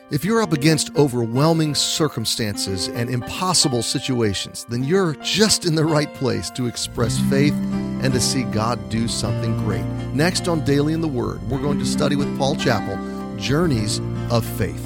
If you're up against overwhelming circumstances and impossible situations, then you're just in the right place to express faith and to see God do something great. Next on Daily in the Word, we're going to study with Paul Chappell, Journeys of Faith.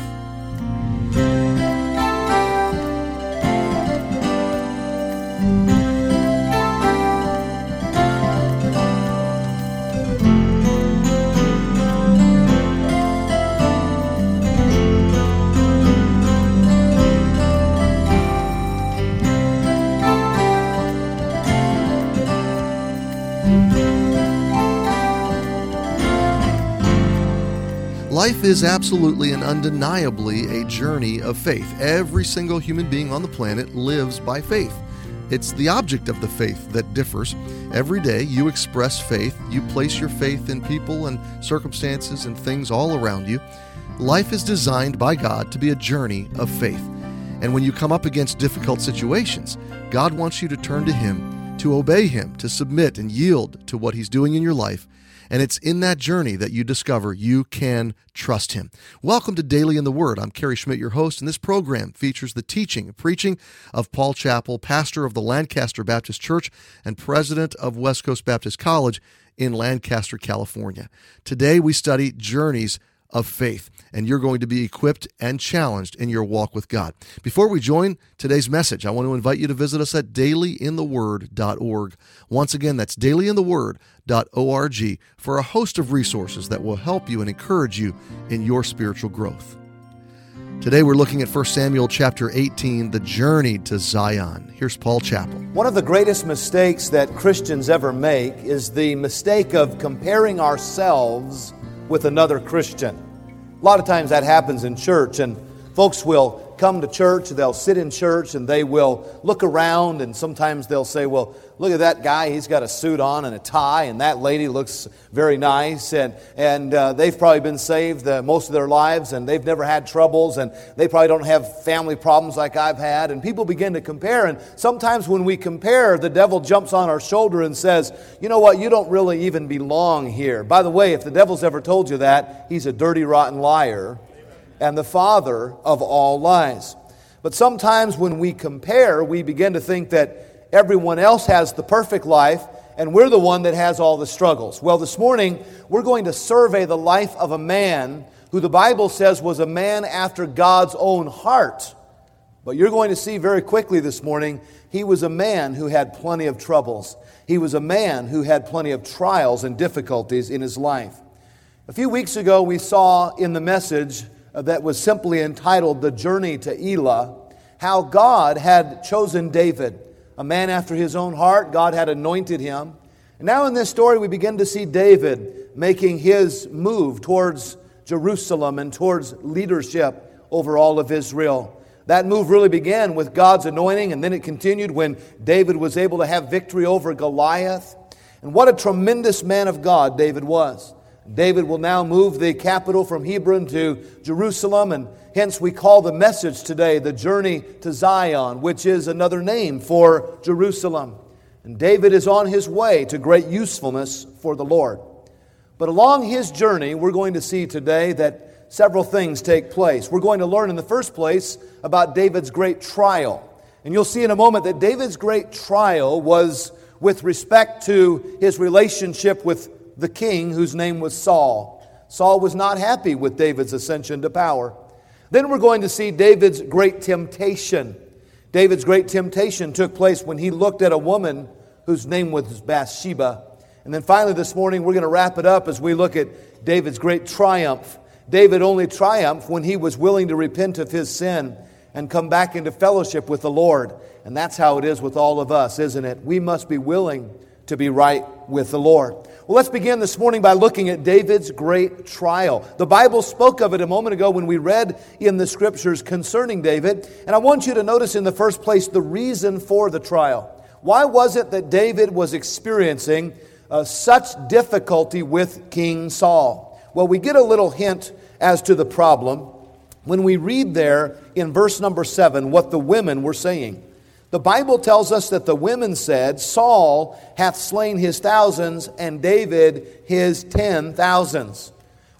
Life is absolutely and undeniably a journey of faith. Every single human being on the planet lives by faith. It's the object of the faith that differs. Every day you express faith. You place your faith in people and circumstances and things all around you. Life is designed by God to be a journey of faith. And when you come up against difficult situations, God wants you to turn to Him, to obey Him, to submit and yield to what He's doing in your life. And it's in that journey that you discover you can trust Him. Welcome to Daily in the Word. I'm Kerry Schmidt, your host, and this program features the teaching and preaching of Paul Chappell, pastor of the Lancaster Baptist Church and president of West Coast Baptist College in Lancaster, California. Today we study Journeys of Faith, and you're going to be equipped and challenged in your walk with God. Before we join today's message, I want to invite you to visit us at dailyintheword.org. Once again, that's dailyintheword.org for a host of resources that will help you and encourage you in your spiritual growth. Today we're looking at 1 Samuel chapter 18, the journey to Zion. Here's Paul Chappell. One of the greatest mistakes that Christians ever make is the mistake of comparing ourselves with another Christian. A lot of times that happens in church, and folks will come to church, they'll sit in church, and they will look around, and sometimes they'll say, well, look at that guy, he's got a suit on and a tie, and that lady looks very nice, and they've probably been saved most of their lives, and they've never had troubles, and they probably don't have family problems like I've had, and people begin to compare, and sometimes when we compare, the devil jumps on our shoulder and says, you know what, you don't really even belong here. By the way, if the devil's ever told you that, he's a dirty, rotten liar, and the father of all lies. But sometimes when we compare, we begin to think that everyone else has the perfect life, and we're the one that has all the struggles. Well, this morning, we're going to survey the life of a man who the Bible says was a man after God's own heart. But you're going to see very quickly this morning, he was a man who had plenty of troubles. He was a man who had plenty of trials and difficulties in his life. A few weeks ago, we saw in the message that was simply entitled The Journey to Elah, how God had chosen David, a man after His own heart. God had anointed him. And now in this story we begin to see David making his move towards Jerusalem and towards leadership over all of Israel. That move really began with God's anointing, and then it continued when David was able to have victory over Goliath. And what a tremendous man of God David was. David will now move the capital from Hebron to Jerusalem, and hence we call the message today the journey to Zion, which is another name for Jerusalem. And David is on his way to great usefulness for the Lord. But along his journey, we're going to see today that several things take place. We're going to learn in the first place about David's great trial. And you'll see in a moment that David's great trial was with respect to his relationship with the king whose name was Saul. Saul was not happy with David's ascension to power. Then we're going to see David's great temptation. David's great temptation took place when he looked at a woman whose name was Bathsheba. And then finally this morning we're going to wrap it up as we look at David's great triumph. David only triumphed when he was willing to repent of his sin and come back into fellowship with the Lord. And that's how it is with all of us, isn't it? We must be willing to be right with the Lord. Well, let's begin this morning by looking at David's great trial. The Bible spoke of it a moment ago when we read in the Scriptures concerning David. And I want you to notice in the first place the reason for the trial. Why was it that David was experiencing such difficulty with King Saul? Well, we get a little hint as to the problem when we read there in verse number 7 what the women were saying. The Bible tells us that the women said, Saul hath slain his thousands and David his 10,000s.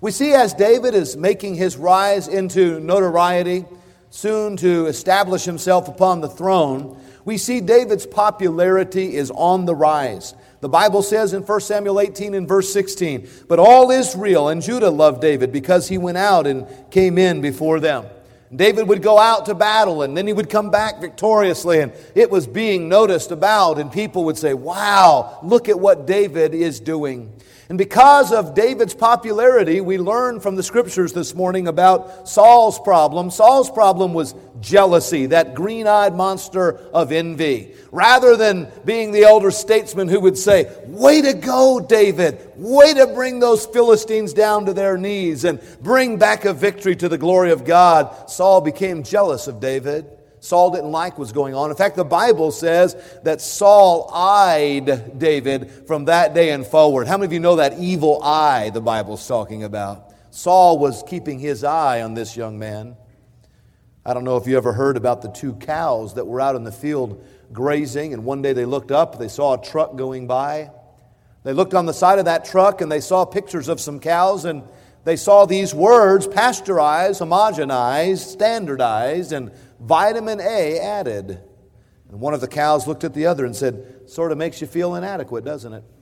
We see as David is making his rise into notoriety, soon to establish himself upon the throne, we see David's popularity is on the rise. The Bible says in 1 Samuel 18 and verse 16, "But all Israel and Judah loved David because he went out and came in before them." David would go out to battle, and then he would come back victoriously, and it was being noticed about, and people would say, "Wow, look at what David is doing." And because of David's popularity, we learn from the Scriptures this morning about Saul's problem. Saul's problem was jealousy, that green-eyed monster of envy. Rather than being the elder statesman who would say, "Way to go, David! Way to bring those Philistines down to their knees and bring back a victory to the glory of God," Saul became jealous of David. Saul didn't like what's going on. In fact, the Bible says that Saul eyed David from that day and forward. How many of you know that evil eye the Bible's talking about? Saul was keeping his eye on this young man. I don't know if you ever heard about the two cows that were out in the field grazing, and one day they looked up, they saw a truck going by. They looked on the side of that truck and they saw pictures of some cows, and they saw these words, pasteurized, homogenized, standardized, and vitamin A added. And one of the cows looked at the other and said, "Sort of makes you feel inadequate, doesn't it?"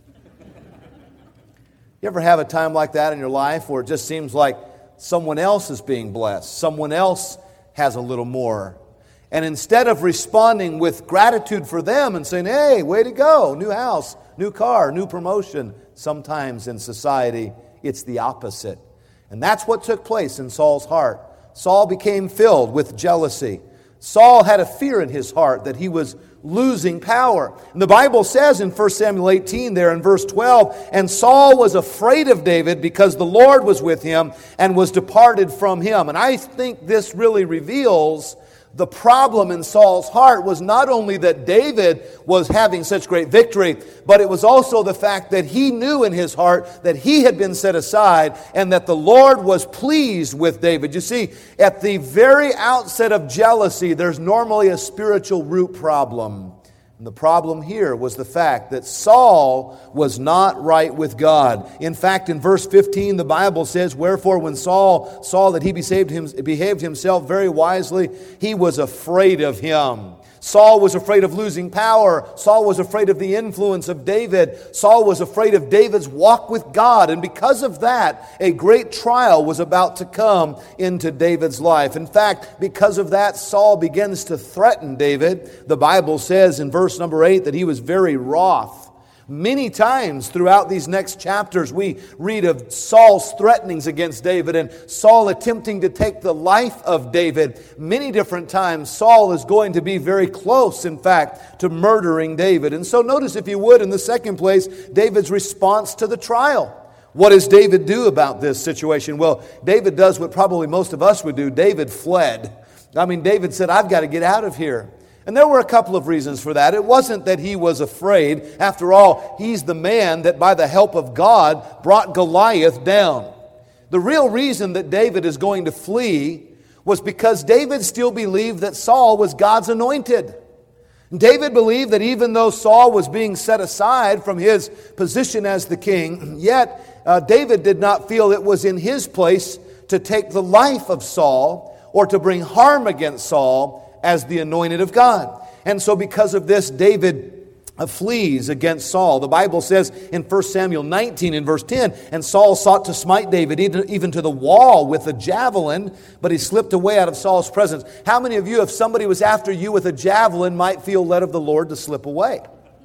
You ever have a time like that in your life where it just seems like someone else is being blessed, someone else has a little more? And instead of responding with gratitude for them and saying, "Hey, way to go, new house, new car, new promotion," sometimes in society it's the opposite. And that's what took place in Saul's heart. Saul became filled with jealousy. Saul had a fear in his heart that he was losing power. And the Bible says in 1 Samuel 18 there in verse 12, "And Saul was afraid of David because the Lord was with him and was departed from him." And I think this really reveals the problem in Saul's heart was not only that David was having such great victory, but it was also the fact that he knew in his heart that he had been set aside and that the Lord was pleased with David. You see, at the very outset of jealousy, there's normally a spiritual root problem. And the problem here was the fact that Saul was not right with God. In fact, in verse 15, the Bible says, "Wherefore when Saul saw that he behaved himself very wisely, he was afraid of him." Saul was afraid of losing power. Saul was afraid of the influence of David. Saul was afraid of David's walk with God. And because of that, a great trial was about to come into David's life. In fact, because of that, Saul begins to threaten David. The Bible says in verse number 8 that he was very wroth. Many times throughout these next chapters, we read of Saul's threatenings against David and Saul attempting to take the life of David. Many different times, Saul is going to be very close, in fact, to murdering David. And so notice, if you would, in the second place, David's response to the trial. What does David do about this situation? Well, David does what probably most of us would do. David fled. David said, "I've got to get out of here." And there were a couple of reasons for that. It wasn't that he was afraid. After all, he's the man that by the help of God brought Goliath down. The real reason that David is going to flee was because David still believed that Saul was God's anointed. David believed that even though Saul was being set aside from his position as the king, yet David did not feel it was in his place to take the life of Saul or to bring harm against Saul as the anointed of God. And so because of this, David flees against Saul. The Bible says in 1 Samuel 19 in verse 10, "And Saul sought to smite David even to the wall with a javelin, but he slipped away out of Saul's presence." How many of you, if somebody was after you with a javelin, might feel led of the Lord to slip away?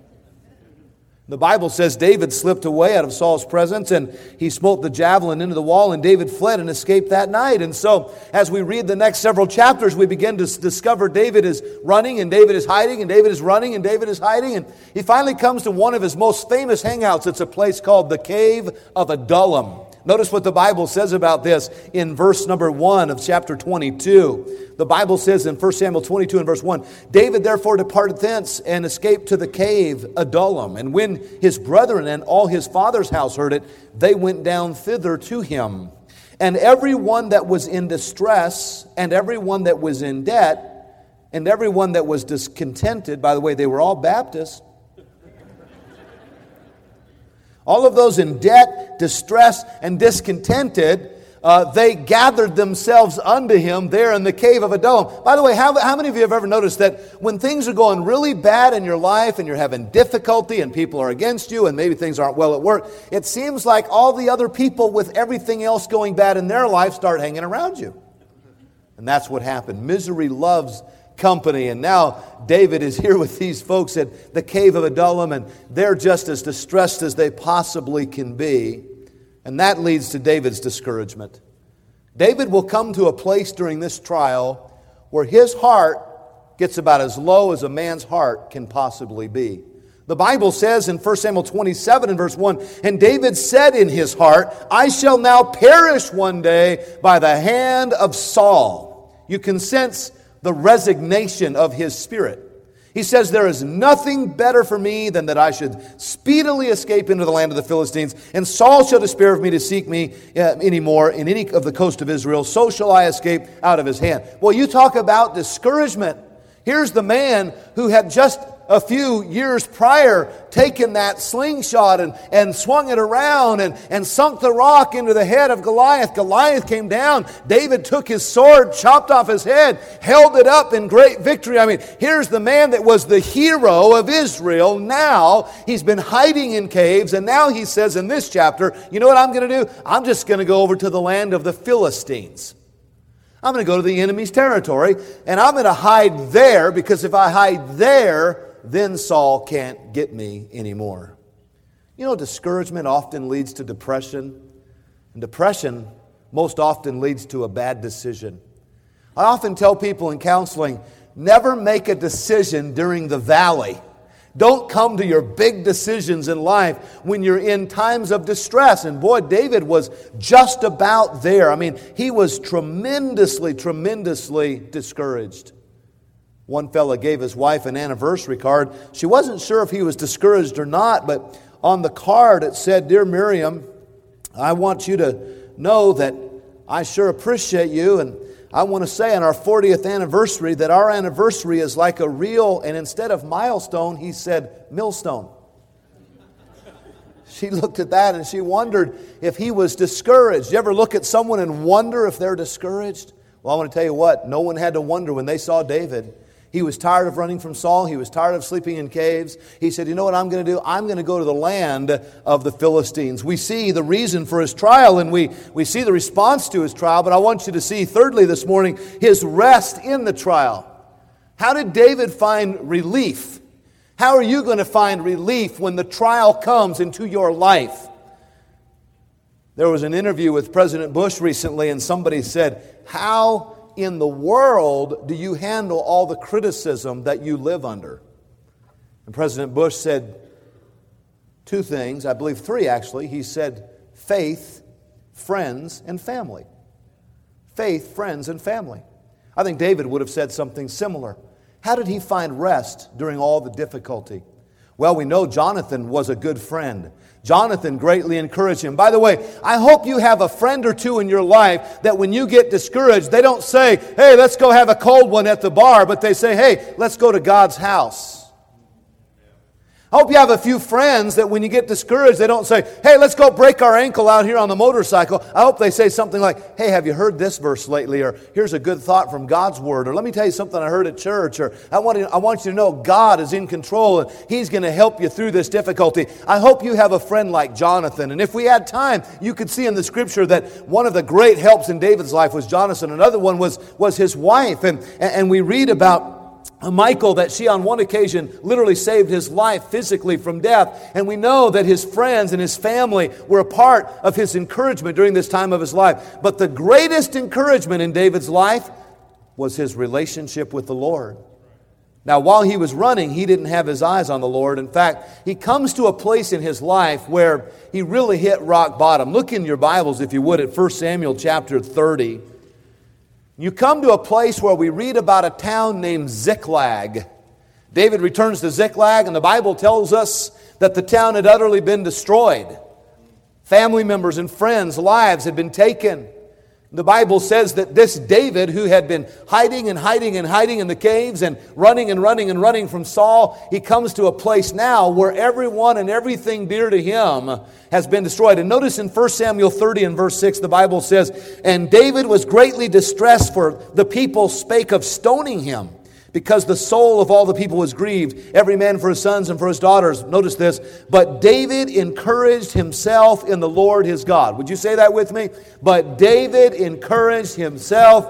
The Bible says David slipped away out of Saul's presence and he smote the javelin into the wall, and David fled and escaped that night. And so as we read the next several chapters, we begin to discover David is running and David is hiding and David is running and David is hiding. And he finally comes to one of his most famous hangouts. It's a place called the Cave of Adullam. Notice what the Bible says about this in verse number 1 of chapter 22. The Bible says in 1 Samuel 22 and verse 1, "David therefore departed thence and escaped to the cave Adullam. And when his brethren and all his father's house heard it, they went down thither to him. And every one that was in distress, and every one that was in debt, and every one that was discontented," by the way, they were all Baptists, all of those in debt, distress, and discontented, they gathered themselves unto him there in the cave of Adullam. By the way, how many of you have ever noticed that when things are going really bad in your life and you're having difficulty and people are against you and maybe things aren't well at work, it seems like all the other people with everything else going bad in their life start hanging around you. And that's what happened. Misery loves company. And now David is here with these folks at the cave of Adullam, and they're just as distressed as they possibly can be. And that leads to David's discouragement. David will come to a place during this trial where his heart gets about as low as a man's heart can possibly be. The Bible says in 1 Samuel 27 and verse 1, "And David said in his heart, I shall now perish one day by the hand of Saul." You can sense the resignation of his spirit. He says, "There is nothing better for me than that I should speedily escape into the land of the Philistines, and Saul shall despair of me to seek me anymore in any of the coast of Israel. So shall I escape out of his hand." Well, you talk about discouragement. Here's the man who had just a few years prior taken that slingshot and swung it around and sunk the rock into the head of Goliath. Goliath came down. David took his sword, chopped off his head, held it up in great victory. I mean, here's the man that was the hero of Israel. Now he's been hiding in caves, and now he says in this chapter, you know what I'm going to do? I'm just going to go over to the land of the Philistines. I'm going to go to the enemy's territory, and I'm going to hide there, because if I hide there, then Saul can't get me anymore. You know, discouragement often leads to depression, and depression most often leads to a bad decision. I often tell people in counseling, never make a decision during the valley. Don't come to your big decisions in life when you're in times of distress. And boy, David was just about there. I mean, he was tremendously discouraged. One fella gave his wife an anniversary card. She wasn't sure if he was discouraged or not, but on the card it said, "Dear Miriam, I want you to know that I sure appreciate you, and I want to say on our 40th anniversary that our anniversary is like a real," and instead of milestone, he said millstone. She looked at that and she wondered if he was discouraged. You ever look at someone and wonder if they're discouraged? Well, I want to tell you what, no one had to wonder when they saw David. He was tired of running from Saul. He was tired of sleeping in caves. He said, you know what I'm going to do? I'm going to go to the land of the Philistines. We see the reason for his trial, and we see the response to his trial. But I want you to see, thirdly this morning, his rest in the trial. How did David find relief? How are you going to find relief when the trial comes into your life? There was an interview with President Bush recently, and somebody said, how in the world do you handle all the criticism that you live under? And President Bush said two things, I believe three actually. He said faith, friends, and family. Faith, friends, and family. I think David would have said something similar. How did he find rest during all the difficulty? Well, we know Jonathan was a good friend. Jonathan greatly encouraged him. By the way, I hope you have a friend or two in your life that when you get discouraged, they don't say, hey, let's go have a cold one at the bar, but they say, hey, let's go to God's house. I hope you have a few friends that when you get discouraged, they don't say, hey, let's go break our ankle out here on the motorcycle. I hope they say something like, hey, have you heard this verse lately? Or here's a good thought from God's Word. Or let me tell you something I heard at church. Or I want you to know God is in control and He's going to help you through this difficulty. I hope you have a friend like Jonathan. And if we had time, you could see in the Scripture that one of the great helps in David's life was Jonathan. Another one was his wife. And we read about Michal, that she on one occasion literally saved his life physically from death. And we know that his friends and his family were a part of his encouragement during this time of his life. But the greatest encouragement in David's life was his relationship with the Lord. Now, while he was running, he didn't have his eyes on the Lord. In fact, he comes to a place in his life where he really hit rock bottom. Look in your Bibles, if you would, at 1 Samuel chapter 30. You come to a place where we read about a town named Ziklag. David returns to Ziklag, and the Bible tells us that the town had utterly been destroyed. Family members and friends' lives had been taken. The Bible says that this David, who had been hiding and hiding and hiding in the caves and running from Saul, he comes to a place now where everyone and everything dear to him has been destroyed. And notice in 1 Samuel 30 and verse 6, the Bible says, "And David was greatly distressed, for the people spake of stoning him, because the soul of all the people was grieved, every man for his sons and for his daughters." Notice this. "But David encouraged himself in the Lord his God." Would you say that with me? But David encouraged himself.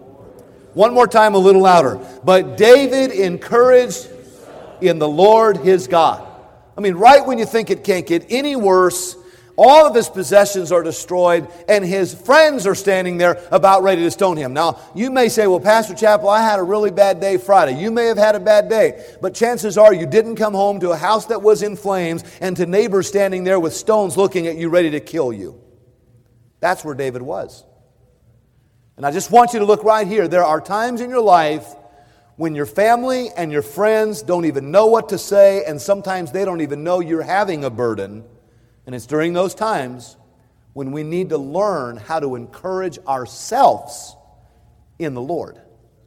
One more time, a little louder. But David encouraged in the Lord his God. I mean, right when you think it can't get any worse, all of his possessions are destroyed, and his friends are standing there about ready to stone him. Now, you may say, "Well, Pastor Chappell, I had a really bad day Friday." You may have had a bad day, but chances are you didn't come home to a house that was in flames and to neighbors standing there with stones looking at you ready to kill you. That's where David was. And I just want you to look right here. There are times in your life when your family and your friends don't even know what to say, and sometimes they don't even know you're having a burden. And it's during those times when we need to learn how to encourage ourselves in the Lord.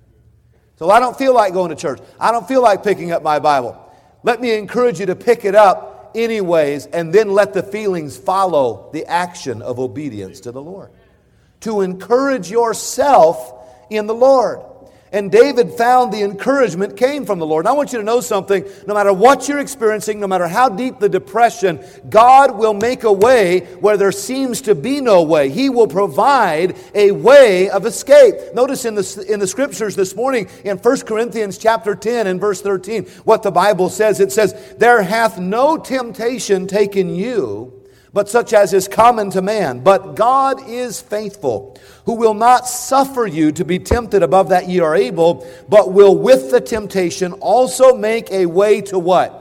So I don't feel like going to church. I don't feel like picking up my Bible. Let me encourage you to pick it up anyways, and then let the feelings follow the action of obedience to the Lord. To encourage yourself in the Lord. And David found the encouragement came from the Lord. And I want you to know something. No matter what you're experiencing, no matter how deep the depression, God will make a way where there seems to be no way. He will provide a way of escape. Notice in the scriptures this morning, in 1 Corinthians chapter 10 and verse 13, what the Bible says. It says, "There hath no temptation taken you, but such as is common to man. But God is faithful, who will not suffer you to be tempted above that ye are able, but will with the temptation also make a way to" what?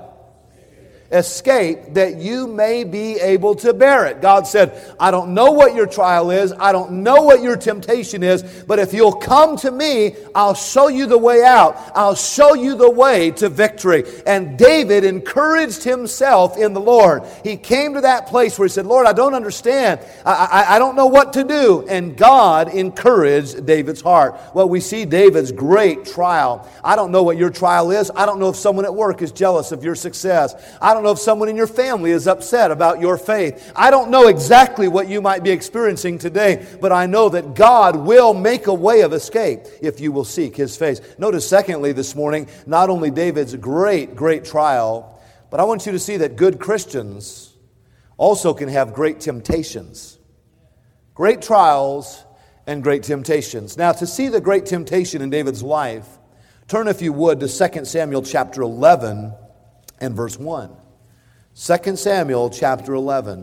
Escape, that you may be able to bear it. God said, "I don't know what your trial is. I don't know what your temptation is. But if you'll come to me, I'll show you the way out. I'll show you the way to victory." And David encouraged himself in the Lord. He came to that place where he said, "Lord, I don't understand. I don't know what to do." And God encouraged David's heart. Well, we see David's great trial. I don't know what your trial is. I don't know if someone at work is jealous of your success. I don't know if someone in your family is upset about your faith. I don't know exactly what you might be experiencing today, but I know that God will make a way of escape if you will seek His face. Notice, secondly, this morning, not only David's great trial, but I want you to see that good Christians also can have great temptations. Great trials and great temptations. Now, to see the great temptation in David's life, turn, if you would, to 2 Samuel chapter 11 and verse 1. 2 Samuel chapter 11.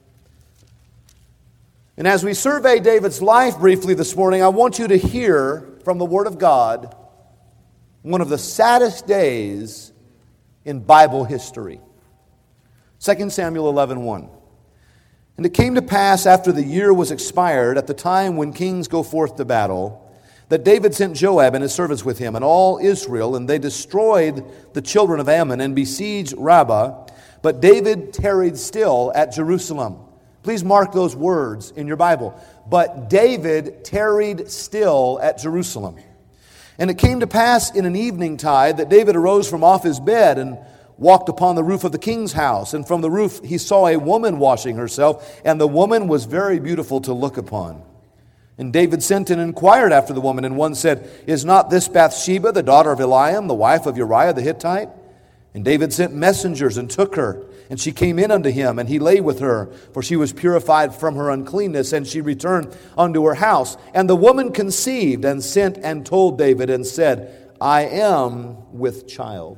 And as we survey David's life briefly this morning, I want you to hear from the Word of God one of the saddest days in Bible history. 2 Samuel 11:1. "And it came to pass after the year was expired, at the time when kings go forth to battle, that David sent Joab and his servants with him, and all Israel, and they destroyed the children of Ammon and besieged Rabbah. But David tarried still at Jerusalem." Please mark those words in your Bible. But David tarried still at Jerusalem. "And it came to pass in an evening tide that David arose from off his bed and walked upon the roof of the king's house. And from the roof he saw a woman washing herself, and the woman was very beautiful to look upon. And David sent and inquired after the woman, and one said, Is not this Bathsheba, the daughter of Eliam, the wife of Uriah the Hittite? And David sent messengers and took her, and she came in unto him, and he lay with her, for she was purified from her uncleanness, and she returned unto her house. And the woman conceived, and sent and told David, and said, I am with child."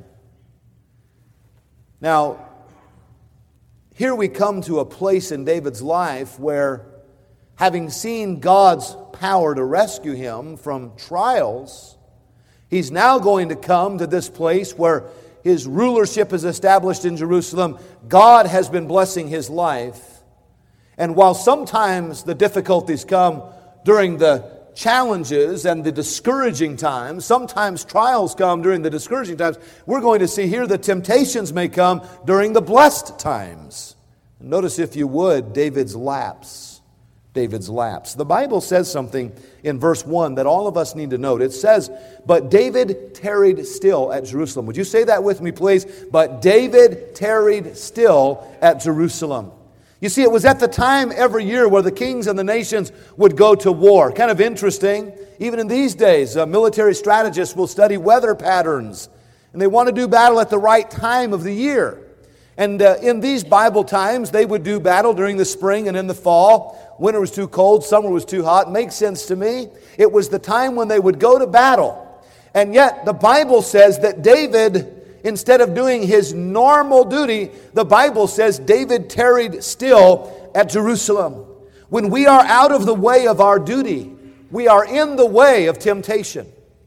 Now, here we come to a place in David's life where, having seen God's power to rescue him from trials, he's now going to come to this place where his rulership is established in Jerusalem. God has been blessing his life. And while sometimes the difficulties come during the challenges and the discouraging times, sometimes trials come during the discouraging times, we're going to see here the temptations may come during the blessed times. Notice, if you would, David's lapse David's lapse. The Bible says something in verse 1 that all of us need to note. It says, "But David tarried still at Jerusalem." Would you say that with me, please? But David tarried still at Jerusalem. You see, it was at the time every year where the kings and the nations would go to war. Kind of interesting. Even in these days, military strategists will study weather patterns, and they want to do battle at the right time of the year. And in these Bible times, they would do battle during the spring and in the fall. Winter was too cold, summer was too hot. Makes sense to me. It was the time when they would go to battle. And yet, the Bible says that David, instead of doing his normal duty, the Bible says David tarried still at Jerusalem. When we are out of the way of our duty, we are in the way of temptation.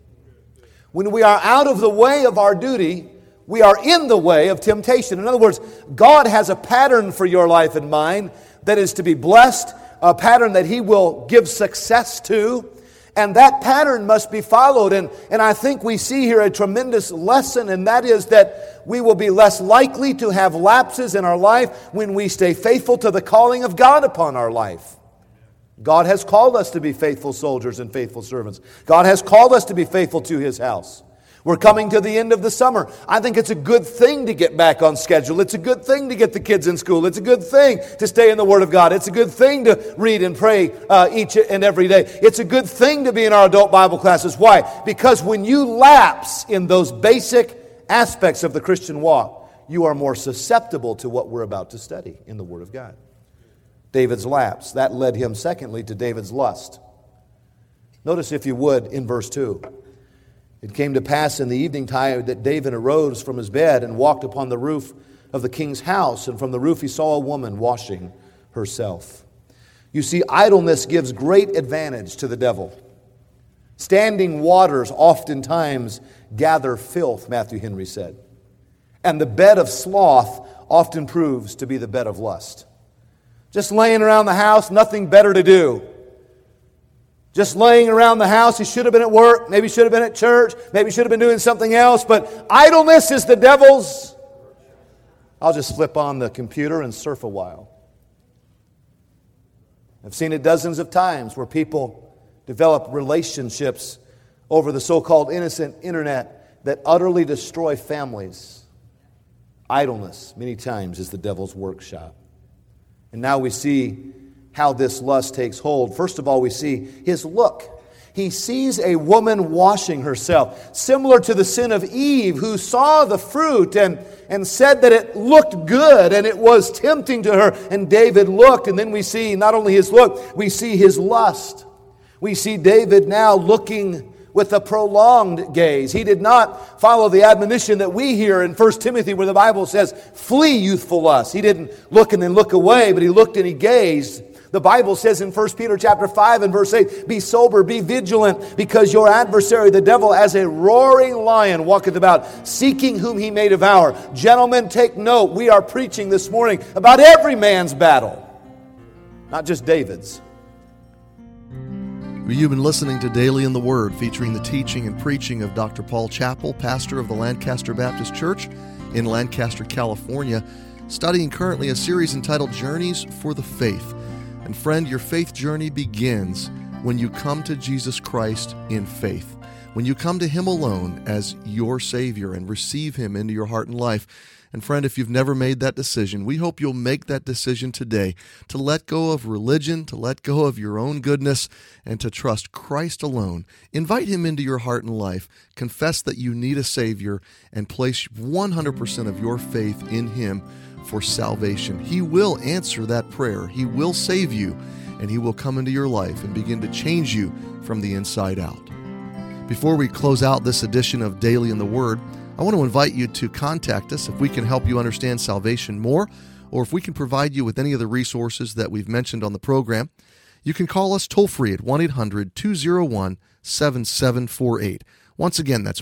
When we are out of the way of our duty, we are in the way of temptation. In other words, God has a pattern for your life and mine that is to be blessed, a pattern that He will give success to, and that pattern must be followed. And I think we see here a tremendous lesson, and that is that we will be less likely to have lapses in our life when we stay faithful to the calling of God upon our life. God has called us to be faithful soldiers and faithful servants. God has called us to be faithful to His house. We're coming to the end of the summer. I think it's a good thing to get back on schedule. It's a good thing to get the kids in school. It's a good thing to stay in the Word of God. It's a good thing to read and pray each and every day. It's a good thing to be in our adult Bible classes. Why? Because when you lapse in those basic aspects of the Christian walk, you are more susceptible to what we're about to study in the Word of God. David's lapse. That led him, secondly, to David's lust. Notice, if you would, in verse 2. It came to pass in the evening tide that David arose from his bed and walked upon the roof of the king's house, and from the roof he saw a woman washing herself. You see, idleness gives great advantage to the devil. Standing waters oftentimes gather filth, Matthew Henry said. And the bed of sloth often proves to be the bed of lust. Just laying around the house, nothing better to do. Just laying around the house. He should have been at work. Maybe should have been at church. Maybe should have been doing something else. But idleness is the devil's. I'll just flip on the computer and surf a while. I've seen it dozens of times where people develop relationships over the so-called innocent internet that utterly destroy families. Idleness, many times, is the devil's workshop. And now we see how this lust takes hold. First of all, we see his look. He sees a woman washing herself, similar to the sin of Eve, who saw the fruit and said that it looked good and it was tempting to her. And David looked, and then we see not only his look, we see his lust. We see David now looking with a prolonged gaze. He did not follow the admonition that we hear in 1 Timothy, where the Bible says, flee youthful lust. He didn't look and then look away, but he looked and he gazed. The Bible says in 1 Peter chapter 5 and verse 8, be sober, be vigilant, because your adversary, the devil, as a roaring lion, walketh about, seeking whom he may devour. Gentlemen, take note. We are preaching this morning about every man's battle, not just David's. You've been listening to Daily in the Word, featuring the teaching and preaching of Dr. Paul Chappell, pastor of the Lancaster Baptist Church in Lancaster, California, studying currently a series entitled Journeys for the Faith. And friend, your faith journey begins when you come to Jesus Christ in faith. When you come to Him alone as your Savior and receive Him into your heart and life. And friend, if you've never made that decision, we hope you'll make that decision today to let go of religion, to let go of your own goodness, and to trust Christ alone. Invite Him into your heart and life. Confess that you need a Savior and place 100% of your faith in Him for salvation. He will answer that prayer. He will save you, and He will come into your life and begin to change you from the inside out. Before we close out this edition of Daily in the Word, I want to invite you to contact us if we can help you understand salvation more, or if we can provide you with any of the resources that we've mentioned on the program. You can call us toll-free at 1-800-201-7748. Once again, that's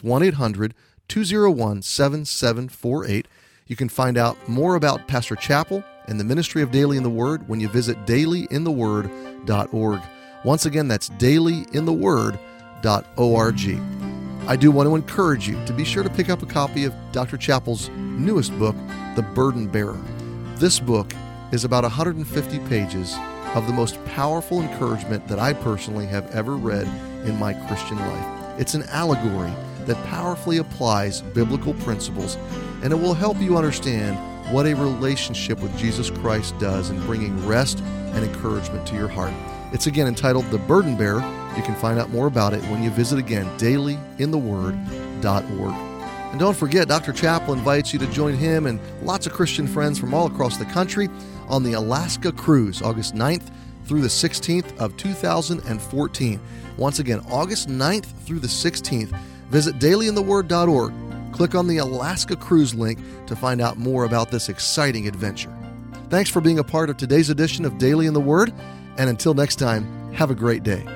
1-800-201-7748. You can find out more about Pastor Chappell and the ministry of Daily in the Word when you visit dailyintheword.org. Once again, that's dailyintheword.org. I do want to encourage you to be sure to pick up a copy of Dr. Chappell's newest book, The Burden Bearer. This book is about 150 pages of the most powerful encouragement that I personally have ever read in my Christian life. It's an allegory that powerfully applies biblical principles, and it will help you understand what a relationship with Jesus Christ does in bringing rest and encouragement to your heart. It's again entitled The Burden Bearer. You can find out more about it when you visit again dailyintheword.org. And don't forget, Dr. Chappell invites you to join him and lots of Christian friends from all across the country on the Alaska Cruise, August 9th through the 16th of 2014. Once again, August 9th through the 16th. Visit dailyintheword.org. Click on the Alaska Cruise link to find out more about this exciting adventure. Thanks for being a part of today's edition of Daily in the Word, and until next time, have a great day.